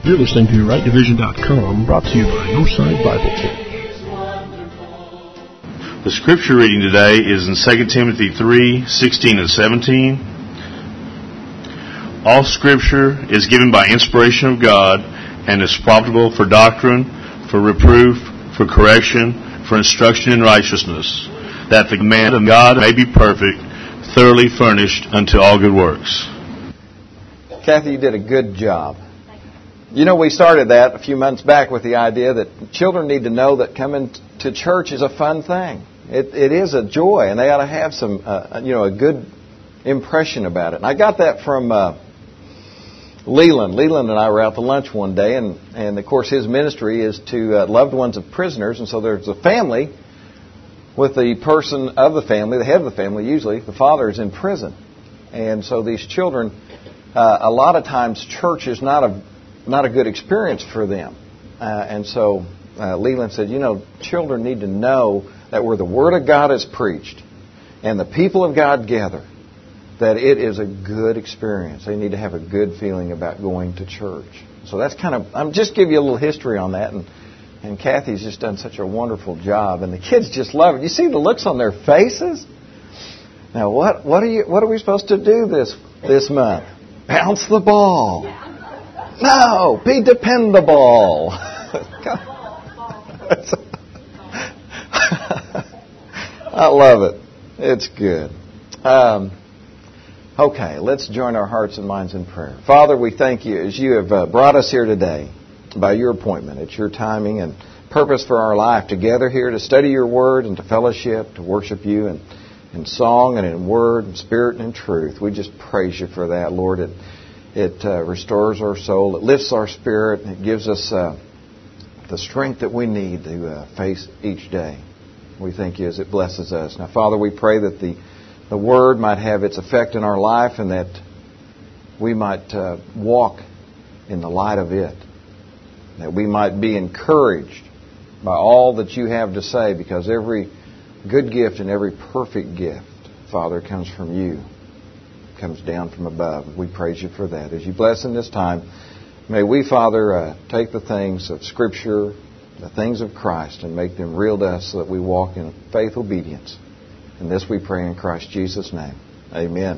You're listening to RightDivision.com, brought to you by Northside Bible Church. The scripture reading today is in 2 Timothy 3:16 and 17. All scripture is given by inspiration of God and is profitable for doctrine, for reproof, for correction, for instruction in righteousness, that the man of God may be perfect, thoroughly furnished unto all good works. Kathy, you did a good job. You know, we started that a few months back with the idea that children need to know that coming to church is a fun thing. It is a joy, and they ought to have some, a good impression about it. And I got that from Leland. Leland and I were out to lunch one day, and of course his ministry is to loved ones of prisoners. And so there's a family with the person of the family, the head of the family usually, the father is in prison. And so these children, a lot of times church is not a good experience for them. And so Leland said, children need to know that where the Word of God is preached and the people of God gather, that it is a good experience. They need to have a good feeling about going to church. So that's I'm just give you a little history on that. And Kathy's just done such a wonderful job. And the kids just love it. You see the looks on their faces? Now, what are we supposed to do this month? Bounce the ball. No, be dependable. I love it. It's good. Okay, let's join our hearts and minds in prayer. Father, we thank you as you have brought us here today by your appointment. It's your timing and purpose for our life to gather here to study your word and to fellowship, to worship you in song and in word and spirit and in truth. We just praise you for that, Lord. It restores our soul. It lifts our spirit. It gives us the strength that we need to face each day. We thank you as it blesses us. Now, Father, we pray that the Word might have its effect in our life and that we might walk in the light of it. That we might be encouraged by all that you have to say, because every good gift and every perfect gift, Father, comes from you. Comes down from above. We praise you for that. As you bless in this time, may we, Father, take the things of Scripture, the things of Christ, and make them real to us so that we walk in faith obedience. And this we pray in Christ Jesus' name. Amen.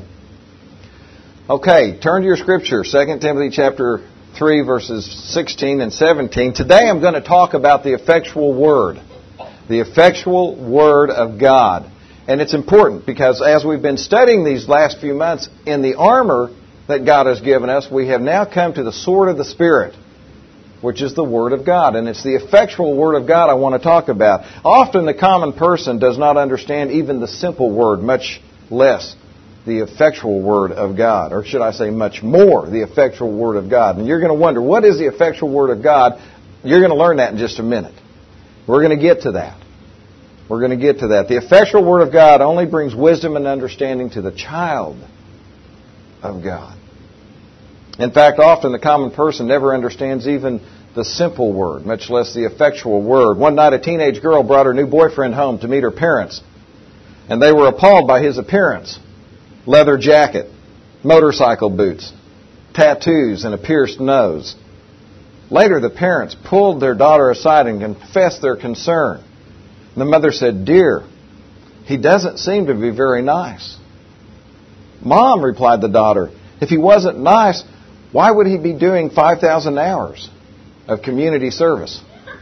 Okay, turn to your Scripture, 2 Timothy chapter 3, verses 16 and 17. Today I'm going to talk about the effectual Word. The effectual Word of God. And it's important because as we've been studying these last few months in the armor that God has given us, we have now come to the sword of the Spirit, which is the Word of God. And it's the effectual Word of God I want to talk about. Often the common person does not understand even the simple Word, much less the effectual Word of God. Or should I say much more, the effectual Word of God. And you're going to wonder, what is the effectual Word of God? You're going to learn that in just a minute. We're going to get to that. We're going to get to that. The effectual Word of God only brings wisdom and understanding to the child of God. In fact, often the common person never understands even the simple Word, much less the effectual Word. One night a teenage girl brought her new boyfriend home to meet her parents, and they were appalled by his appearance. Leather jacket, motorcycle boots, tattoos, and a pierced nose. Later, the parents pulled their daughter aside and confessed their concern. The mother said, "Dear, he doesn't seem to be very nice." "Mom," replied the daughter, "if he wasn't nice, why would he be doing 5,000 hours of community service?"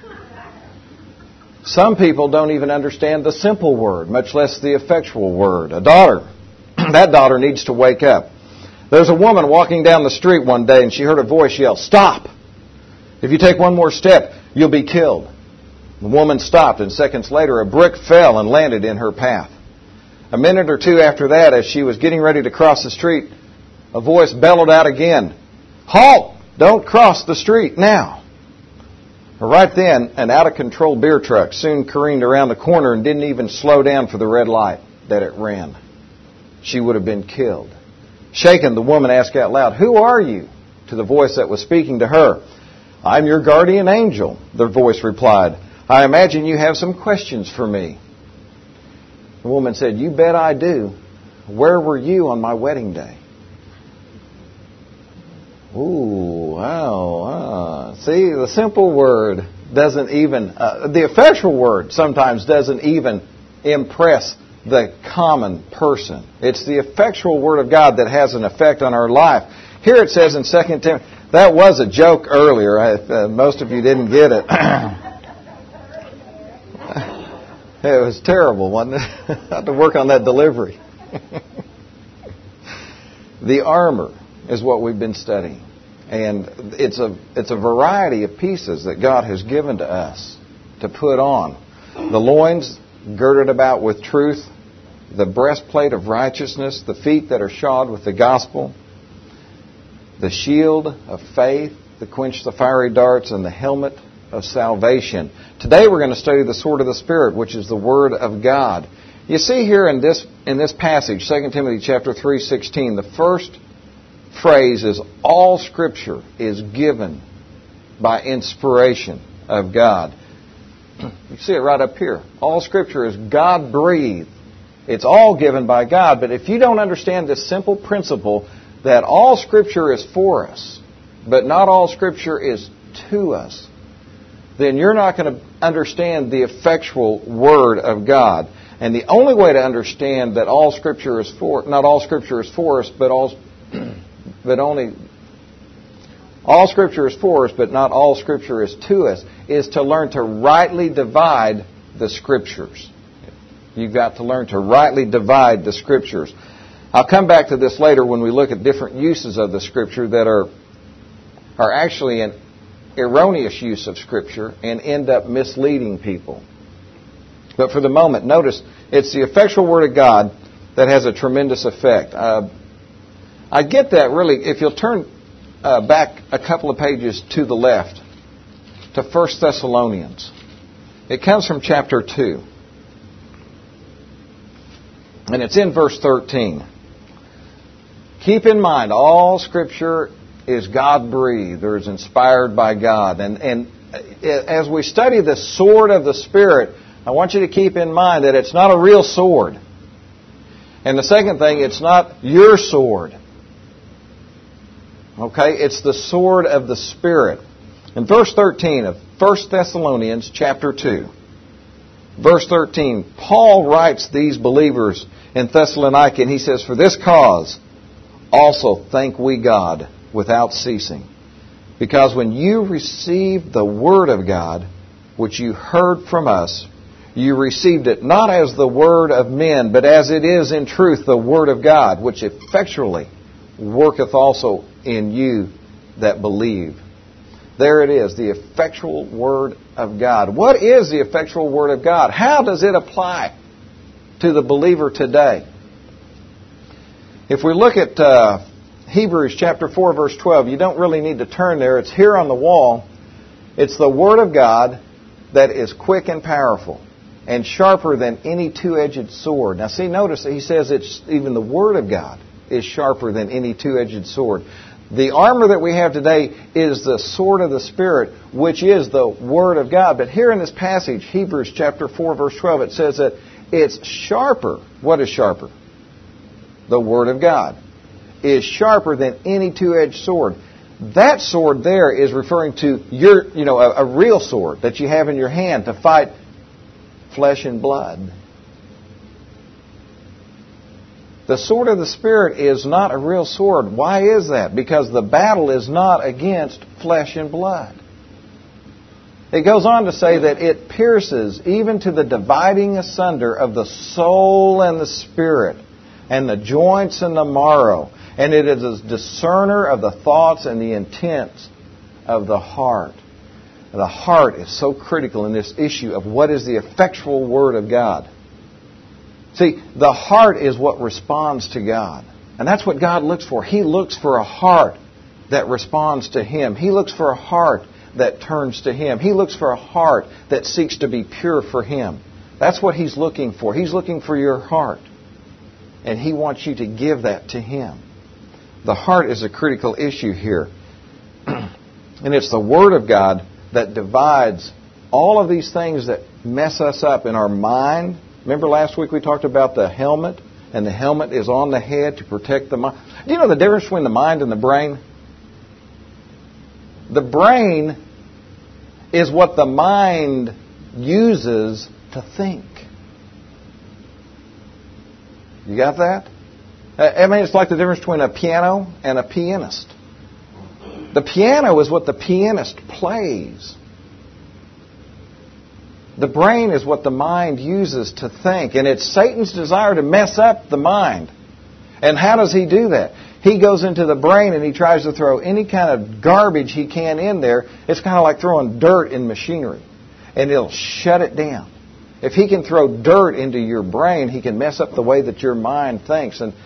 Some people don't even understand the simple Word, much less the effectual Word. A daughter, that daughter needs to wake up. There's a woman walking down the street one day and she heard a voice yell, "Stop! If you take one more step, you'll be killed." The woman stopped, and seconds later a brick fell and landed in her path. A minute or two after that, as she was getting ready to cross the street, a voice bellowed out again, "Halt! Don't cross the street now!" Right then, an out-of-control beer truck soon careened around the corner and didn't even slow down for the red light that it ran. She would have been killed. Shaken, the woman asked out loud, "Who are you?" to the voice that was speaking to her. "I'm your guardian angel," the voice replied. "I imagine you have some questions for me." The woman said, "You bet I do. Where were you on my wedding day?" Ooh, wow. See, the simple word doesn't even, the effectual word sometimes doesn't even impress the common person. It's the effectual word of God that has an effect on our life. Here it says in 2 Timothy, that was a joke earlier. Most of you didn't get it. It was terrible, wasn't it? I had to work on that delivery. The armor is what we've been studying. And it's a variety of pieces that God has given to us to put on. The loins girded about with truth, the breastplate of righteousness, the feet that are shod with the gospel, the shield of faith to quench the fiery darts, and the helmet of salvation. Today we're going to study the sword of the Spirit, which is the Word of God. You see here in this passage, 2 Timothy chapter 3:16, the first phrase is all Scripture is given by inspiration of God. You see it right up here. All Scripture is God-breathed. It's all given by God. But if you don't understand this simple principle that all Scripture is for us, but not all Scripture is to us, then you're not going to understand the effectual Word of God. And the only way to understand that all Scripture is not all Scripture is for us, all Scripture is for us, but not all Scripture is to us, is to learn to rightly divide the Scriptures. You've got to learn to rightly divide the Scriptures. I'll come back to this later when we look at different uses of the Scripture that are actually an erroneous use of Scripture and end up misleading people. But for the moment, notice it's the effectual Word of God that has a tremendous effect. I get that really if you'll turn back a couple of pages to the left to 1 Thessalonians. It comes from chapter 2. And it's in verse 13. Keep in mind, all Scripture is God-breathed or is inspired by God. And as we study the sword of the Spirit, I want you to keep in mind that it's not a real sword. And the second thing, it's not your sword. Okay? It's the sword of the Spirit. In verse 13 of 1 Thessalonians chapter 2, verse 13, Paul writes these believers in Thessalonica, and he says, "For this cause also thank we God without ceasing, because when you received the word of God, which you heard from us, you received it not as the word of men, but as it is in truth the word of God, which effectually worketh also in you that believe." There it is, the effectual Word of God. What is the effectual Word of God? How does it apply to the believer today? If we look at Hebrews chapter 4, verse 12, you don't really need to turn there. It's here on the wall. It's the Word of God that is quick and powerful and sharper than any two-edged sword. Now see, notice that he says it's even the Word of God is sharper than any two-edged sword. The armor that we have today is the sword of the Spirit, which is the Word of God. But here in this passage, Hebrews chapter 4, verse 12, it says that it's sharper. What is sharper? The Word of God is sharper than any two-edged sword. That sword there is referring to a real sword that you have in your hand to fight flesh and blood. The sword of the Spirit is not a real sword. Why is that? Because the battle is not against flesh and blood. It goes on to say that it pierces even to the dividing asunder of the soul and the spirit, and the joints and the marrow. And it is a discerner of the thoughts and the intents of the heart. The heart is so critical in this issue of what is the effectual Word of God. See, the heart is what responds to God. And that's what God looks for. He looks for a heart that responds to Him. He looks for a heart that turns to Him. He looks for a heart that seeks to be pure for Him. That's what He's looking for. He's looking for your heart. And He wants you to give that to Him. The heart is a critical issue here. And it's the Word of God that divides all of these things that mess us up in our mind. Remember last week we talked about the helmet, and the helmet is on the head to protect the mind. Do you know the difference between the mind and the brain? The brain is what the mind uses to think. You got that? I mean, it's like the difference between a piano and a pianist. The piano is what the pianist plays. The brain is what the mind uses to think. And it's Satan's desire to mess up the mind. And how does he do that? He goes into the brain and he tries to throw any kind of garbage he can in there. It's kind of like throwing dirt in machinery. And it'll shut it down. If he can throw dirt into your brain, he can mess up the way that your mind thinks. And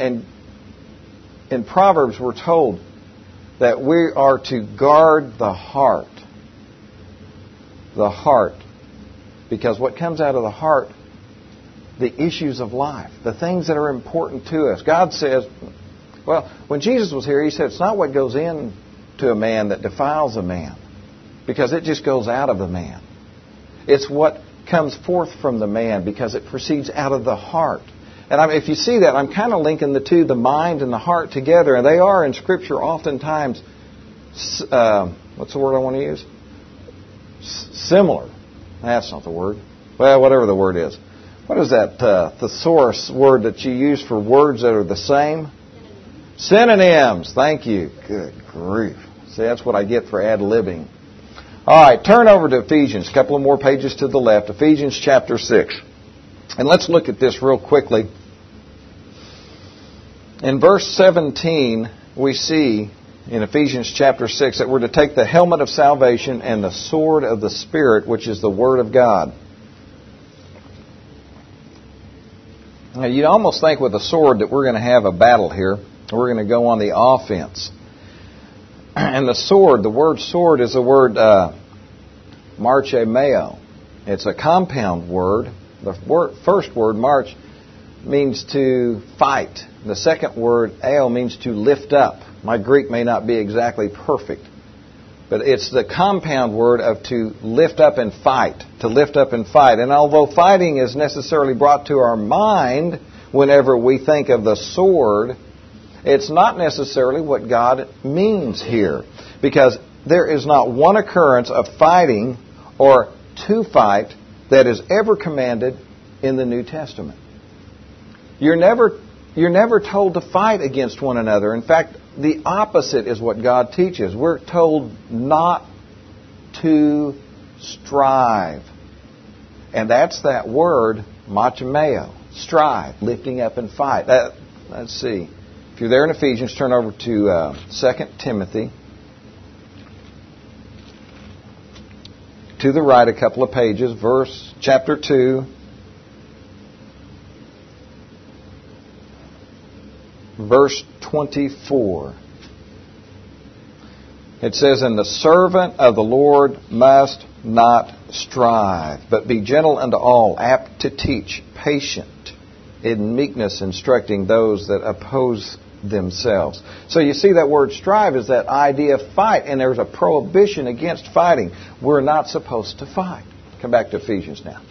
in Proverbs we're told that we are to guard the heart. The heart. Because what comes out of the heart, the issues of life, the things that are important to us. God says, well, when Jesus was here, He said it's not what goes in to a man that defiles a man, because it just goes out of the man. It's what comes forth from the man, because it proceeds out of the heart. And if you see that, I'm kind of linking the two, the mind and the heart, together. And they are in Scripture oftentimes, what's the word I want to use? Similar. That's not the word. Well, whatever the word is. What is that thesaurus word that you use for words that are the same? Synonyms. Thank you. Good grief. See, that's what I get for ad-libbing. All right, turn over to Ephesians. A couple of more pages to the left. Ephesians chapter 6. And let's look at this real quickly. In verse 17, we see in Ephesians chapter 6 that we're to take the helmet of salvation and the sword of the Spirit, which is the Word of God. Now, you'd almost think with a sword that we're going to have a battle here. We're going to go on the offense. And the sword, the word sword is the word marchemeo. It's a compound word. The first word, march, means to fight. The second word, eo, means to lift up. My Greek may not be exactly perfect, but it's the compound word of to lift up and fight. To lift up and fight. And although fighting is necessarily brought to our mind whenever we think of the sword, it's not necessarily what God means here. Because there is not one occurrence of fighting or to fight that is ever commanded in the New Testament. You're never told to fight against one another. In fact, the opposite is what God teaches. We're told not to strive. And that's that word, machemeo, strive, lifting up and fight. Let's see. If you're there in Ephesians, turn over to 2 Timothy. To the right a couple of pages, chapter 2. Verse 24. It says, "And the servant of the Lord must not strive, but be gentle unto all, apt to teach, patient, in meekness instructing those that oppose themselves." So you see that word strive is that idea of fight, and there's a prohibition against fighting. We're not supposed to fight. Come back to Ephesians now.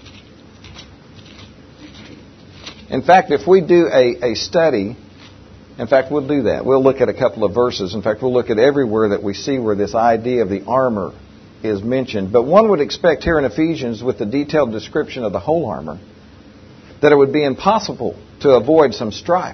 In fact, if we do a study, in fact, we'll do that. We'll look at a couple of verses. In fact, we'll look at everywhere that we see where this idea of the armor is mentioned. But one would expect here in Ephesians, with the detailed description of the whole armor, that it would be impossible to avoid some strife,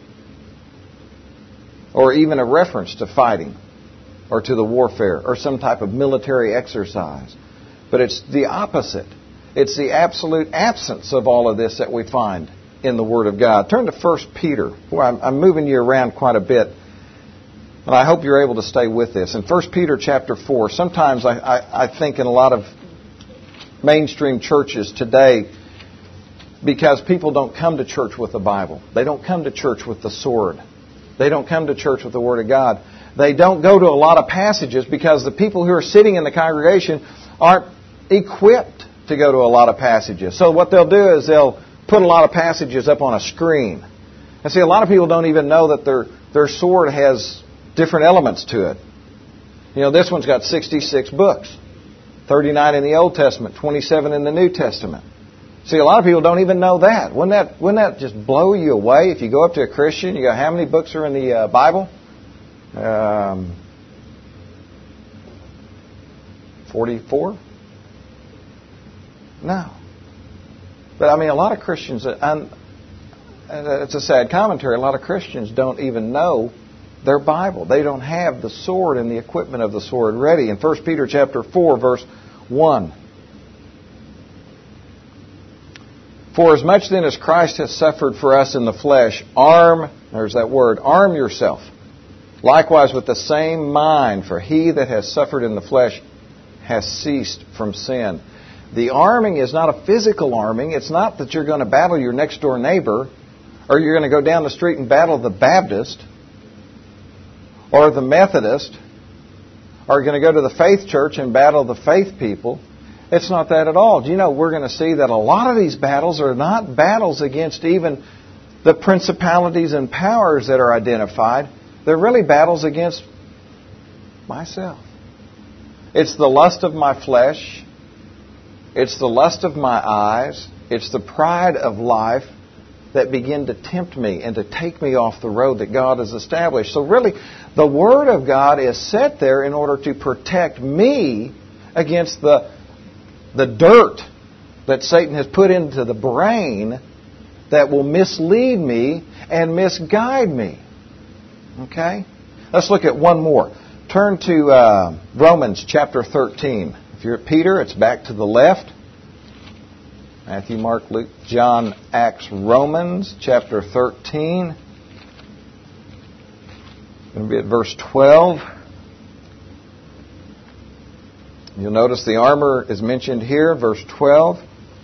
or even a reference to fighting, or to the warfare, or some type of military exercise. But it's the opposite. It's the absolute absence of all of this that we find in the Word of God. Turn to 1 Peter. Boy, I'm moving you around quite a bit, and I hope you're able to stay with this. In 1 Peter chapter 4, sometimes I think in a lot of mainstream churches today, because people don't come to church with the Bible. They don't come to church with the sword. They don't come to church with the Word of God. They don't go to a lot of passages because the people who are sitting in the congregation aren't equipped to go to a lot of passages. So what they'll do is they'll put a lot of passages up on a screen. And see, a lot of people don't even know that their sword has different elements to it. You know, this one's got 66 books. 39 in the Old Testament, 27 in the New Testament. See, a lot of people don't even know that. Wouldn't that just blow you away if you go up to a Christian, you go, how many books are in the 44? No. But I mean, a lot of Christians, and it's a sad commentary, a lot of Christians don't even know their Bible. They don't have the sword and the equipment of the sword ready. In 1 Peter chapter 4, verse 1. For as much then as Christ has suffered for us in the flesh, there's that word, arm yourself. Likewise with the same mind, for he that has suffered in the flesh has ceased from sin. The arming is not a physical arming. It's not that you're going to battle your next door neighbor, or you're going to go down the street and battle the Baptist, or the Methodist, or you're going to go to the faith church and battle the faith people. It's not that at all. Do you know, we're going to see that a lot of these battles are not battles against even the principalities and powers that are identified. They're really battles against myself. It's the lust of my flesh. It's the lust of my eyes. It's the pride of life that begin to tempt me and to take me off the road that God has established. So really, the Word of God is set there in order to protect me against the dirt that Satan has put into the brain that will mislead me and misguide me. Okay? Let's look at one more. Turn to Romans chapter 13. If you're at Peter, it's back to the left. Matthew, Mark, Luke, John, Acts, Romans chapter 13. Going to be at verse 12. You'll notice the armor is mentioned here, verse 12.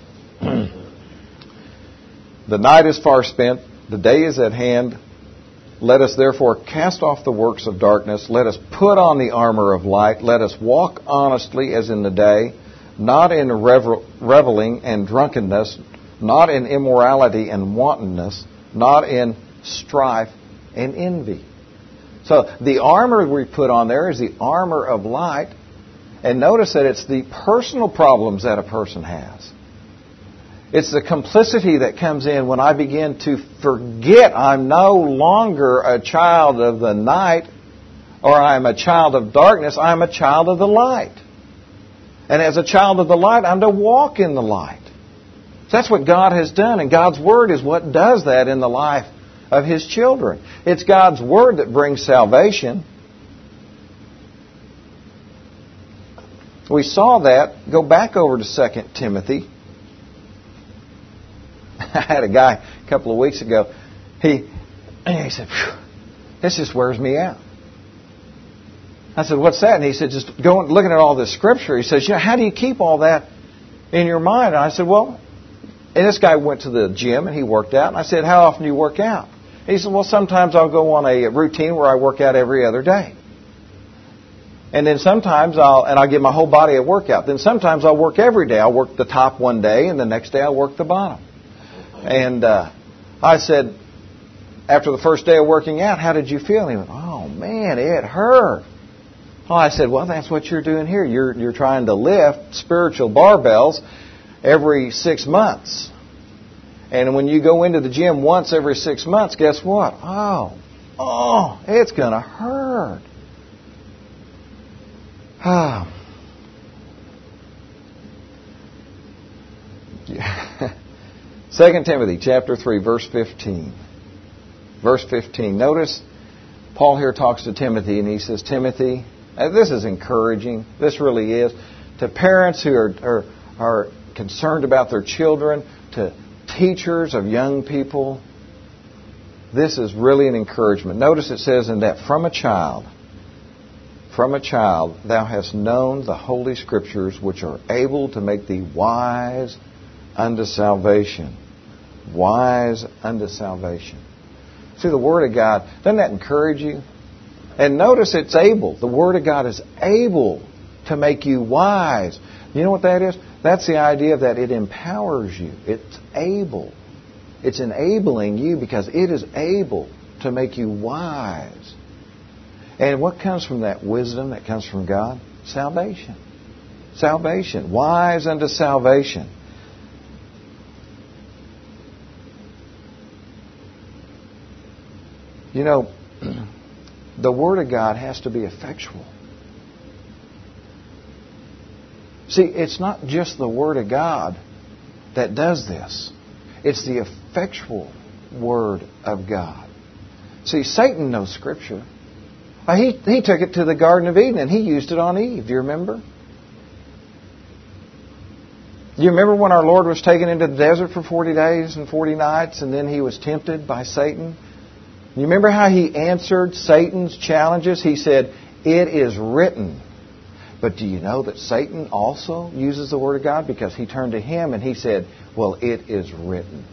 The night is far spent, the day is at hand. Let us therefore cast off the works of darkness. Let us put on the armor of light. Let us walk honestly as in the day, not in reveling and drunkenness, not in immorality and wantonness, not in strife and envy. So the armor we put on there is the armor of light. And notice that it's the personal problems that a person has. It's the complicity that comes in when I begin to forget I'm no longer a child of the night or I'm a child of darkness. I'm a child of the light. And as a child of the light, I'm to walk in the light. So that's what God has done. And God's Word is what does that in the life of His children. It's God's Word that brings salvation. We saw that. Go back over to 2 Timothy. I had a guy a couple of weeks ago. He said, this just wears me out. I said, what's that? And he said, just looking at all this scripture. He says, how do you keep all that in your mind? And I said, and this guy went to the gym and he worked out. And I said, how often do you work out? He said, sometimes I'll go on a routine where I work out every other day. And then sometimes I'll give my whole body a workout. Then sometimes I'll work every day. I'll work the top one day, and the next day I'll work the bottom. And I said, after the first day of working out, how did you feel? And he went, oh man, it hurt. Oh, I said, that's what you're doing here. You're trying to lift spiritual barbells every 6 months. And when you go into the gym once every 6 months, guess what? Oh, it's going to hurt. 2 Timothy chapter 3, verse 15. Verse 15. Notice Paul here talks to Timothy and he says, Timothy, this is encouraging. This really is. To parents who are concerned about their children, to teachers of young people, this is really an encouragement. Notice it says in that from a child thou hast known the Holy Scriptures, which are able to make thee wise unto salvation. Wise unto salvation. See, the Word of God, doesn't that encourage you? And notice it's able. The Word of God is able to make you wise. You know what that is? That's the idea that it empowers you. It's able. It's enabling you because it is able to make you wise. And what comes from that wisdom that comes from God? Salvation. Salvation. Wise unto salvation. You know, the Word of God has to be effectual. See, it's not just the Word of God that does this. It's the effectual Word of God. See, Satan knows Scripture. He took it to the Garden of Eden and he used it on Eve. Do you remember? Do you remember when our Lord was taken into the desert for 40 days and 40 nights and then he was tempted by Satan? You remember how he answered Satan's challenges? He said, "It is written." But do you know that Satan also uses the Word of God? Because he turned to him and he said, "Well, it is written."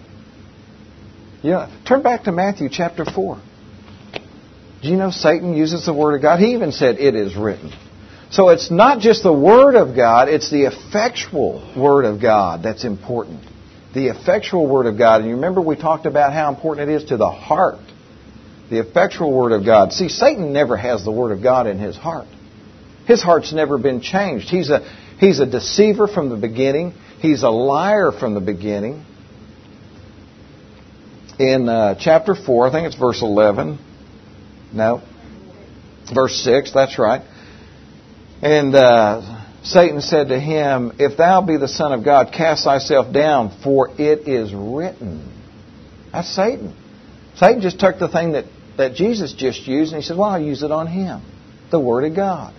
Turn back to Matthew chapter 4. Do you know Satan uses the Word of God? He even said, "It is written." So it's not just the Word of God, it's the effectual Word of God that's important. The effectual Word of God. And you remember we talked about how important it is to the heart. The effectual Word of God. See, Satan never has the Word of God in his heart. His heart's never been changed. He's a deceiver from the beginning. He's a liar from the beginning. In chapter 4, I think it's verse 11. No. Verse 6, that's right. And Satan said to him, "If thou be the Son of God, cast thyself down, for it is written." That's Satan. Satan just took the thing that Jesus just used and he said, "Well, I'll use it on him." The Word of God.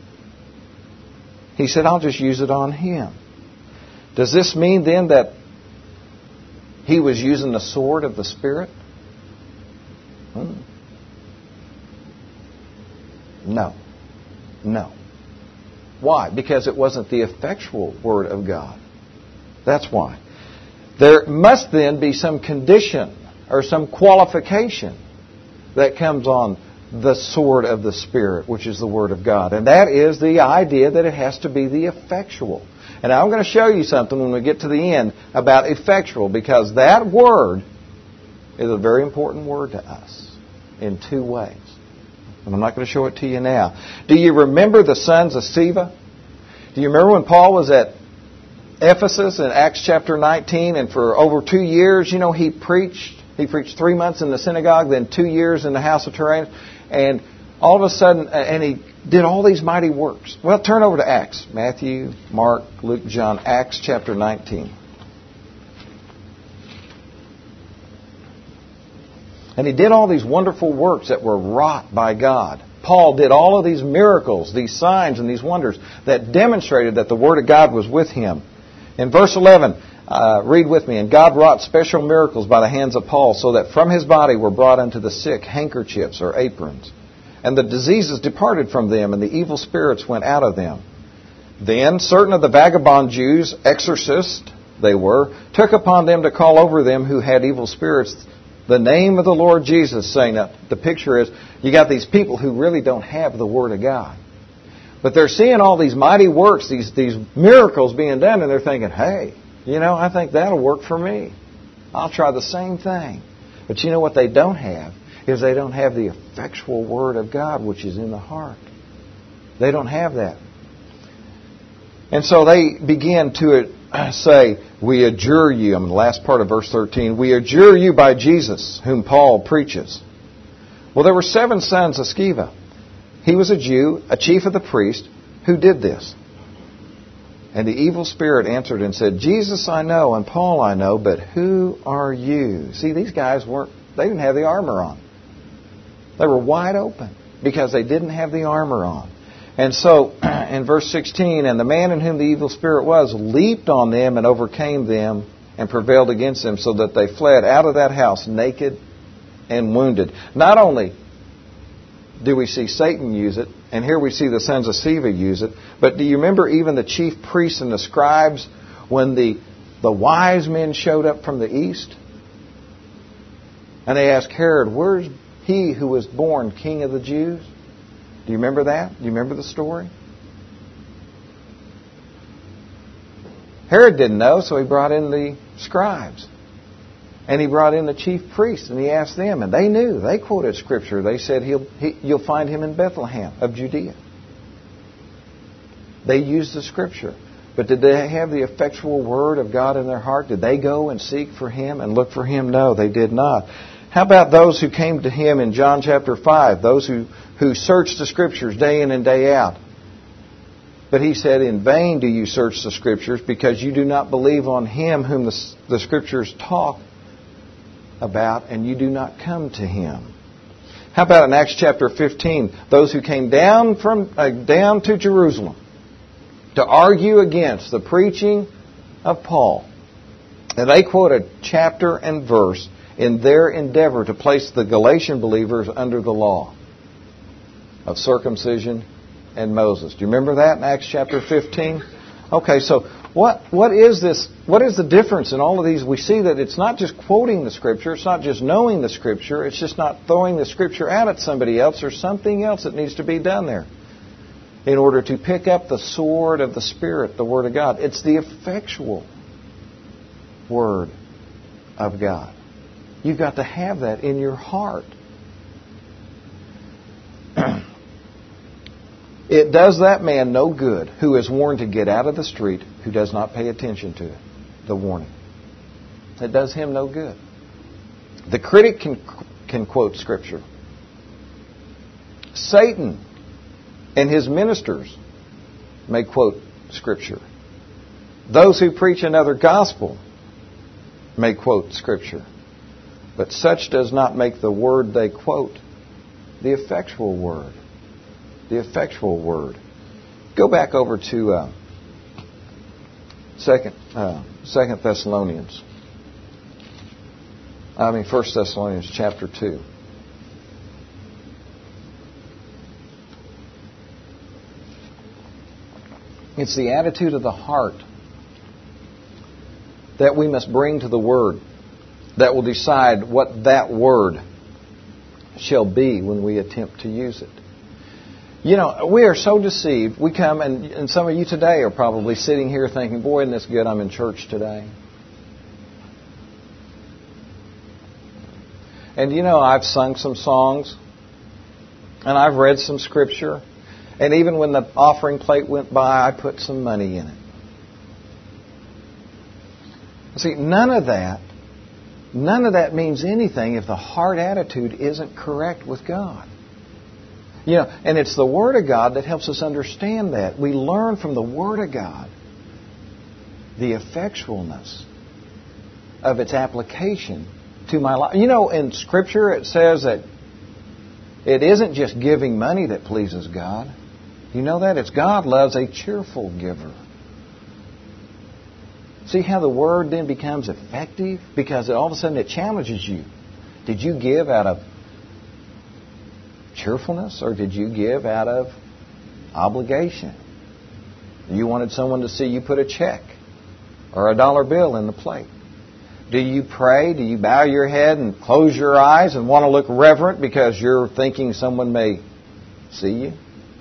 He said, "I'll just use it on him." Does this mean then that he was using the sword of the Spirit? No. Why? Because it wasn't the effectual Word of God. That's why. There must then be some condition or some qualification that comes on the sword of the Spirit, which is the Word of God. And that is the idea that it has to be the effectual. And I'm going to show you something when we get to the end about effectual, because that word is a very important word to us in two ways. And I'm not going to show it to you now. Do you remember the sons of Sceva? Do you remember when Paul was at Ephesus in Acts chapter 19, and for over 2 years, he preached? He preached 3 months in the synagogue, then 2 years in the house of Tyrannus, and all of a sudden, and he did all these mighty works. Well, turn over to Acts. Matthew, Mark, Luke, John, Acts chapter 19. And he did all these wonderful works that were wrought by God. Paul did all of these miracles, these signs and these wonders that demonstrated that the Word of God was with him. In verse 11, read with me. "And God wrought special miracles by the hands of Paul, so that from his body were brought unto the sick handkerchiefs or aprons. And the diseases departed from them, and the evil spirits went out of them. Then certain of the vagabond Jews, exorcists they were, took upon them to call over them who had evil spirits the name of the Lord Jesus," saying, now, the picture is, you got these people who really don't have the Word of God. But they're seeing all these mighty works, these miracles being done, and they're thinking, "Hey, I think that'll work for me. I'll try the same thing." But you know what they don't have? Is they don't have the effectual Word of God, which is in the heart. They don't have that. And so they begin to say, "We adjure you," in the last part of verse 13, "We adjure you by Jesus, whom Paul preaches." Well, there were 7 sons of Sceva. He was a Jew, a chief of the priests, who did this. And the evil spirit answered and said, "Jesus I know, and Paul I know, but who are you?" See, these guys they didn't have the armor on. They were wide open because they didn't have the armor on. And so, in verse 16, "And the man in whom the evil spirit was leaped on them and overcame them and prevailed against them, so that they fled out of that house naked and wounded." Not only do we see Satan use it, and here we see the sons of Sceva use it, but do you remember even the chief priests and the scribes when the wise men showed up from the east? And they asked Herod, "Where's he who was born King of the Jews?" Do you remember that? Do you remember the story? Herod didn't know, so he brought in the scribes. And he brought in the chief priests, and he asked them, and they knew. They quoted Scripture. They said, "You'll find him in Bethlehem of Judea." They used the Scripture. But did they have the effectual Word of God in their heart? Did they go and seek for Him and look for Him? No, they did not. How about those who came to Him in John chapter 5? Those who searched the Scriptures day in and day out. But he said, in vain do you search the Scriptures, because you do not believe on Him whom the Scriptures talk about, and you do not come to Him. How about in Acts chapter 15, those who came down to Jerusalem to argue against the preaching of Paul. And they quote a chapter and verse in their endeavor to place the Galatian believers under the law of circumcision and Moses. Do you remember that in Acts chapter 15? Okay, so what is this? What is the difference in all of these? We see that it's not just quoting the Scripture, it's not just knowing the Scripture, it's just not throwing the Scripture out at somebody else. There's something else that needs to be done there in order to pick up the sword of the Spirit, the Word of God. It's the effectual Word of God. You've got to have that in your heart. It does that man no good who is warned to get out of the street, who does not pay attention to it, the warning. It does him no good. The critic can quote Scripture. Satan and his ministers may quote Scripture. Those who preach another gospel may quote Scripture. But such does not make the word they quote the effectual word. The effectual word. Go back over to First Thessalonians chapter 2. It's the attitude of the heart that we must bring to the Word that will decide what that Word shall be when we attempt to use it. You know, we are so deceived. We come, and some of you today are probably sitting here thinking, boy, isn't this good I'm in church today. And you know, I've sung some songs, and I've read some Scripture, and even when the offering plate went by, I put some money in it. See, none of that means anything if the heart attitude isn't correct with God. You know, and it's the Word of God that helps us understand that. We learn from the Word of God the effectualness of its application to my life. You know, in Scripture it says that it isn't just giving money that pleases God. You know that? It's God loves a cheerful giver. See how the Word then becomes effective? Because all of a sudden it challenges you. Did you give out of cheerfulness, or did you give out of obligation? You wanted someone to see you put a check or a dollar bill in the plate. Do you pray? Do you bow your head and close your eyes and want to look reverent because you're thinking someone may see you?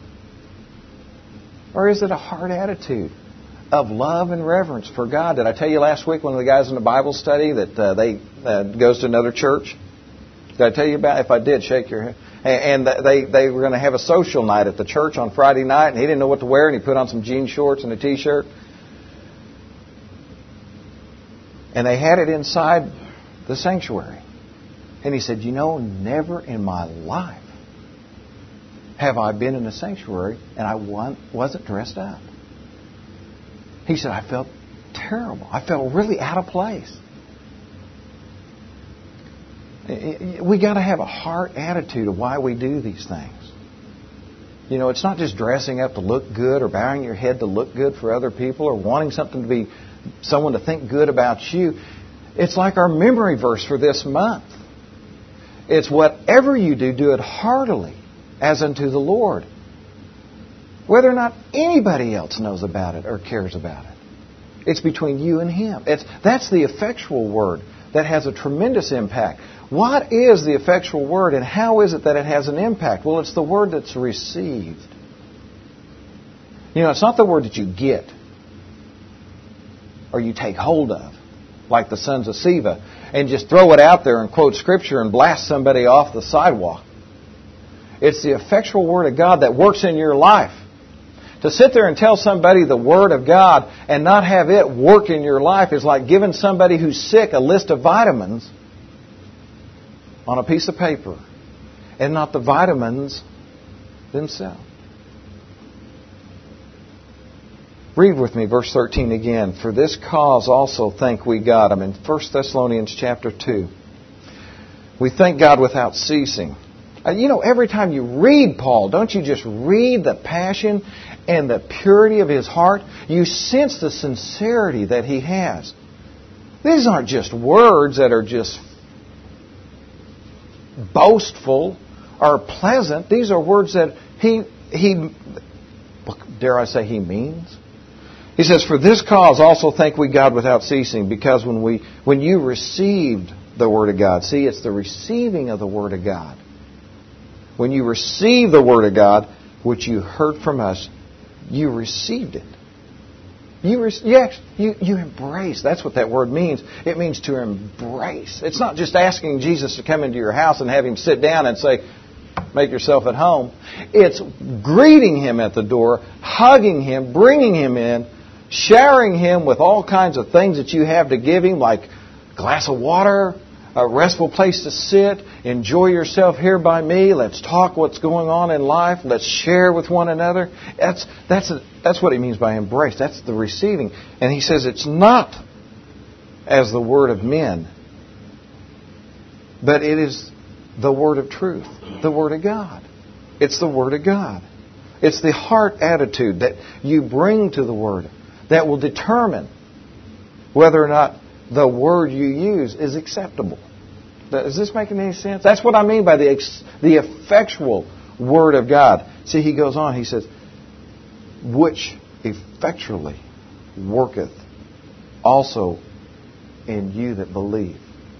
Or is it a heart attitude of love and reverence for God? Did I tell you last week, one of the guys in the Bible study that goes to another church? Did I tell you about it? If I did, shake your head. And they were going to have a social night at the church on Friday night, and he didn't know what to wear, and he put on some jean shorts and a T-shirt. And they had it inside the sanctuary. And he said, you know, never in my life have I been in a sanctuary and I wasn't dressed up. He said, I felt terrible. I felt really out of place. We got to have a heart attitude of why we do these things. You know, it's not just dressing up to look good or bowing your head to look good for other people or wanting someone to think good about you. It's like our memory verse for this month. It's whatever you do, do it heartily as unto the Lord. Whether or not anybody else knows about it or cares about it. It's between you and Him. That's the effectual word that has a tremendous impact. What is the effectual word, and how is it that it has an impact? Well, it's the word that's received. You know, it's not the word that you get or you take hold of, like the sons of Sceva, and just throw it out there and quote Scripture and blast somebody off the sidewalk. It's the effectual Word of God that works in your life. To sit there and tell somebody the Word of God and not have it work in your life is like giving somebody who's sick a list of vitamins on a piece of paper and not the vitamins themselves. Read with me verse 13 again. For this cause also thank we God. I'm in 1 Thessalonians chapter 2. We thank God without ceasing. Every time you read Paul, don't you just read the passion and the purity of his heart? You sense the sincerity that he has. These aren't just words that are just boastful or pleasant. These are words that he dare I say, he means. He says, for this cause also thank we God without ceasing, because when you received the Word of God, see, it's the receiving of the Word of God. When you receive the Word of God, which you heard from us, you received it. You embrace. That's what that word means. It means to embrace. It's not just asking Jesus to come into your house and have Him sit down and say, make yourself at home. It's greeting Him at the door, hugging Him, bringing Him in, showering Him with all kinds of things that you have to give Him, like a glass of water, a restful place to sit, enjoy yourself here by me, let's talk what's going on in life, let's share with one another. That's what he means by embrace. That's the receiving. And he says it's not as the word of men, but it is the word of truth, the word of God. It's the word of God. It's the heart attitude that you bring to the word that will determine whether or not the word you use is acceptable. Is this making any sense? That's what I mean by the effectual word of God. See, he goes on, he says, which effectually worketh also in you that believe.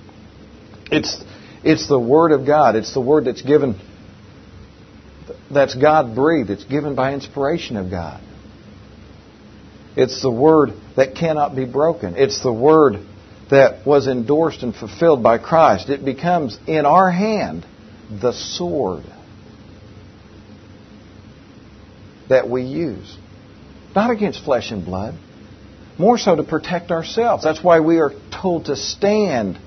It's the word of God. It's the word that's given, that's God-breathed. It's given by inspiration of God. It's the word that cannot be broken. It's the word that was endorsed and fulfilled by Christ. It becomes, in our hand, the sword that we use. Not against flesh and blood. More so to protect ourselves. That's why we are told to stand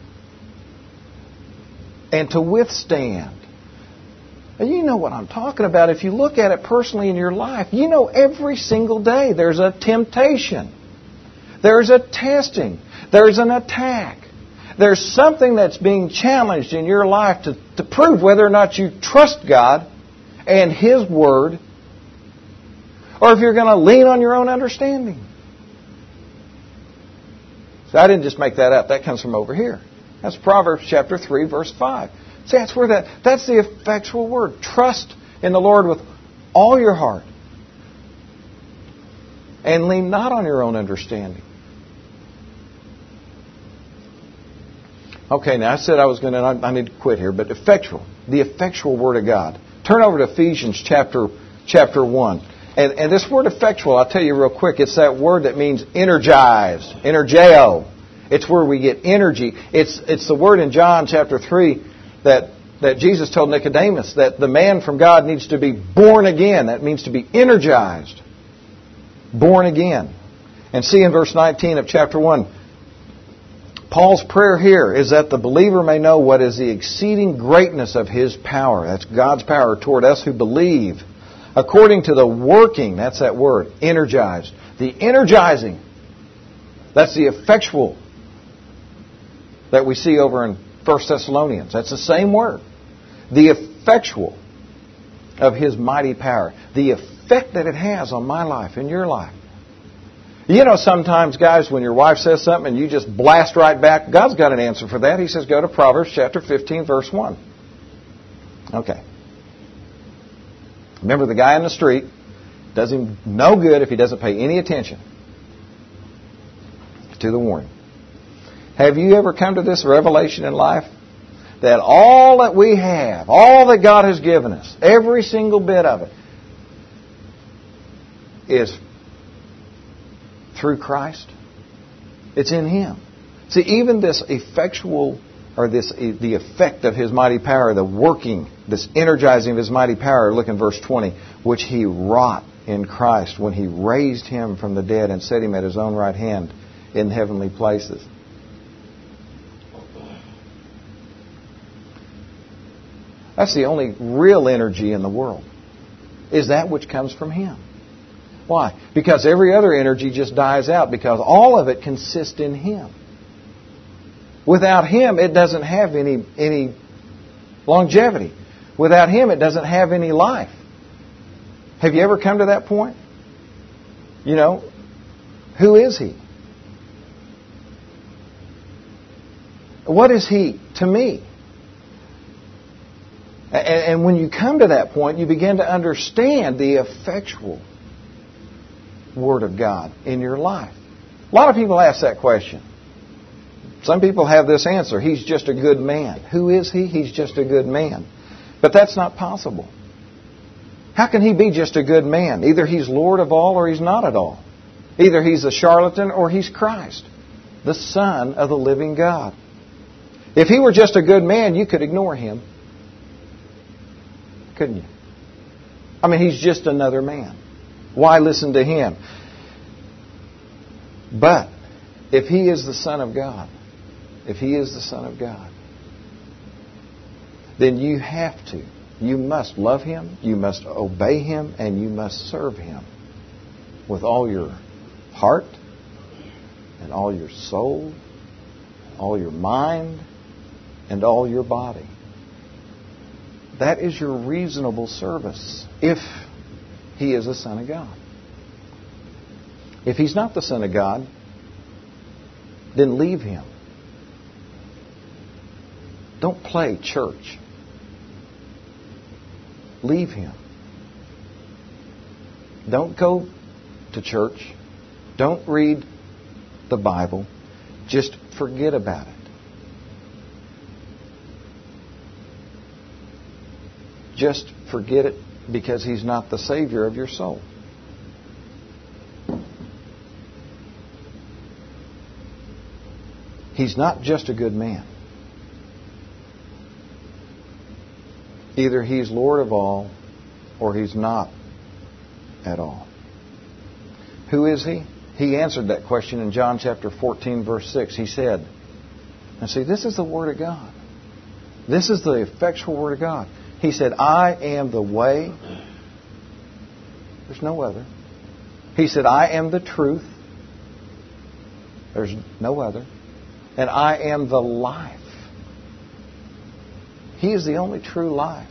and to withstand. And you know what I'm talking about. If you look at it personally in your life, you know every single day there's a temptation. There's a testing. There's an attack. There's something that's being challenged in your life to prove whether or not you trust God and His Word, or if you're going to lean on your own understanding. So I didn't just make that up. That comes from over here. That's Proverbs chapter 3, verse 5. See, that's the effectual word. Trust in the Lord with all your heart. And lean not on your own understanding. Okay, now I said I need to quit here, but effectual. The effectual word of God. Turn over to Ephesians chapter 1. And this word effectual, I'll tell you real quick, it's that word that means energized, energeo. It's where we get energy. It's the word in John chapter 3 that Jesus told Nicodemus that the man from God needs to be born again. That means to be energized, born again. And see in verse 19 of chapter 1, Paul's prayer here is that the believer may know what is the exceeding greatness of His power. That's God's power toward us who believe. According to the working, that's that word, energized. The energizing, that's the effectual that we see over in 1 Thessalonians. That's the same word. The effectual of His mighty power. The effect that it has on my life and your life. You know, sometimes, guys, when your wife says something and you just blast right back, God's got an answer for that. He says, go to Proverbs chapter 15, verse 1. Okay. Remember, the guy in the street does him no good if he doesn't pay any attention to the warning. Have you ever come to this revelation in life that all that we have, all that God has given us, every single bit of it, is through Christ? It's in Him. See, even this effectual, or the effect of His mighty power, the working, this energizing of His mighty power, look in verse 20, which He wrought in Christ when He raised Him from the dead and set Him at His own right hand in heavenly places. That's the only real energy in the world, is that which comes from Him. Why? Because every other energy just dies out because all of it consists in Him. Without Him, it doesn't have any longevity. Without Him, it doesn't have any life. Have you ever come to that point? You know, who is He? What is He to me? And when you come to that point, you begin to understand the effectual Word of God in your life. A lot of people ask that question. Some people have this answer: He's just a good man. Who is He? He's just a good man. But that's not possible. How can He be just a good man? Either He's Lord of all or He's not at all. Either He's a charlatan or He's Christ, the Son of the living God. If He were just a good man, you could ignore Him. Couldn't you? I mean, He's just another man. Why listen to Him? But if He is the Son of God, if He is the Son of God, then you have to. You must love Him, you must obey Him, and you must serve Him with all your heart and all your soul, all your mind, and all your body. That is your reasonable service if He is the Son of God. If He's not the Son of God, then leave Him. Don't play church. Leave Him. Don't go to church. Don't read the Bible. Just forget about it. Just forget it because He's not the Savior of your soul. He's not just a good man. Either He's Lord of all or He's not at all. Who is He? He answered that question in John chapter 14, verse 6. He said, and see, this is the Word of God. This is the effectual Word of God. He said, I am the way. There's no other. He said, I am the truth. There's no other. And I am the life. He is the only true life.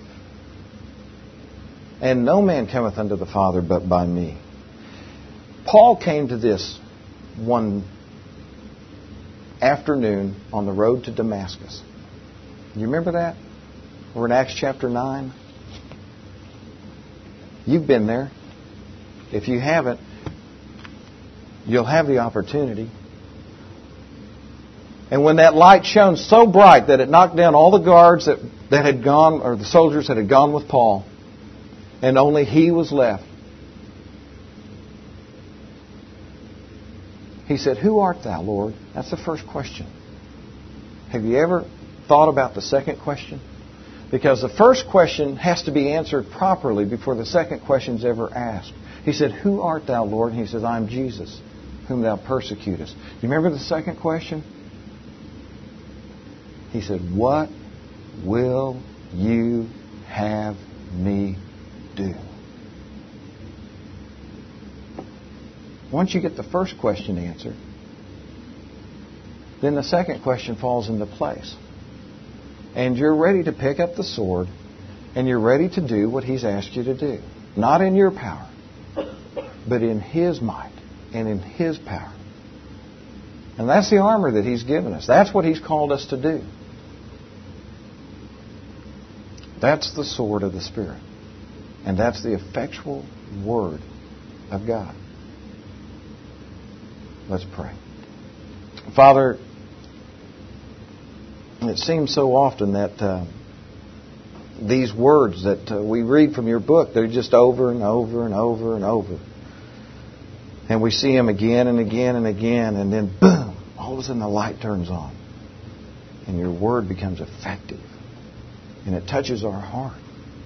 And no man cometh unto the Father but by me. Paul came to this one afternoon on the road to Damascus. You remember that? We're in Acts chapter 9. You've been there. If you haven't, you'll have the opportunity. And when that light shone so bright that it knocked down all the guards that had gone, or the soldiers that had gone with Paul, and only he was left, he said, Who art thou, Lord? That's the first question. Have you ever thought about the second question? Because the first question has to be answered properly before the second question is ever asked. He said, Who art thou, Lord? And he says, I am Jesus, whom thou persecutest. Do you remember the second question? He said, What will you have me do? Once you get the first question answered, then the second question falls into place. And you're ready to pick up the sword, and you're ready to do what He's asked you to do. Not in your power, but in His might and in His power. And that's the armor that He's given us. That's what He's called us to do. That's the sword of the Spirit. And that's the effectual Word of God. Let's pray. Father, it seems so often that these words that we read from your book, they're just over and over and over and over. And we see them again and again and again, and then boom, all of a sudden the light turns on. And your word becomes effective. And it touches our heart.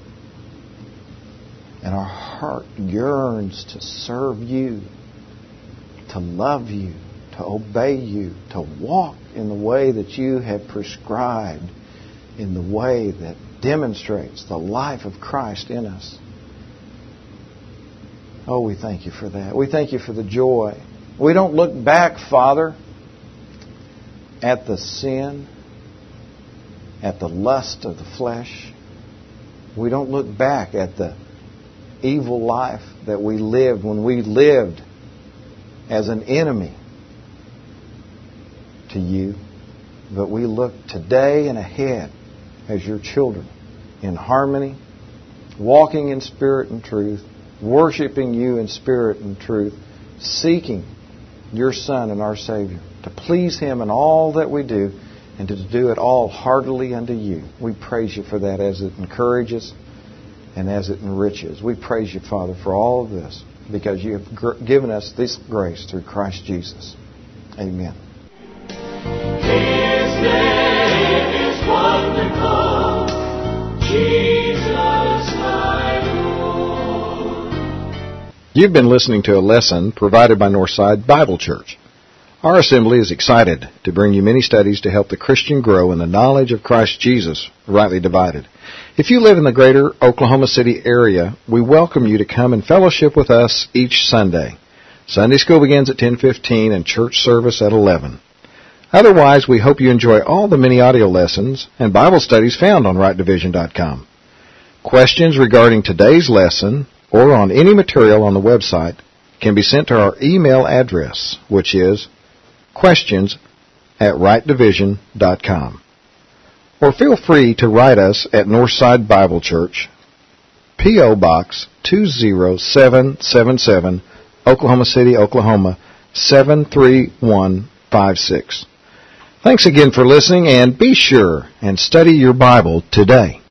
And our heart yearns to serve you, to love you, to obey you, to walk in the way that you have prescribed, in the way that demonstrates the life of Christ in us. Oh, we thank you for that. We thank you for the joy. We don't look back, Father, at the sin, at the lust of the flesh. We don't look back at the evil life that we lived when we lived as an enemy to you. But we look today and ahead as your children in harmony, walking in spirit and truth, worshiping you in spirit and truth, seeking your Son and our Savior, to please Him in all that we do, and to do it all heartily unto you. We praise you for that as it encourages and as it enriches. We praise you, Father, for all of this, because you have given us this grace through Christ Jesus. Amen. His name is wonderful, Jesus my Lord. You've been listening to a lesson provided by Northside Bible Church. Our assembly is excited to bring you many studies to help the Christian grow in the knowledge of Christ Jesus, rightly divided. If you live in the greater Oklahoma City area, we welcome you to come and fellowship with us each Sunday. Sunday school begins at 10:15 and church service at 11. Otherwise, we hope you enjoy all the many audio lessons and Bible studies found on rightdivision.com. Questions regarding today's lesson or on any material on the website can be sent to our email address, which is questions@rightdivision.com. Or feel free to write us at Northside Bible Church, P.O. Box 20777, Oklahoma City, Oklahoma 73156. Thanks again for listening, and be sure and study your Bible today.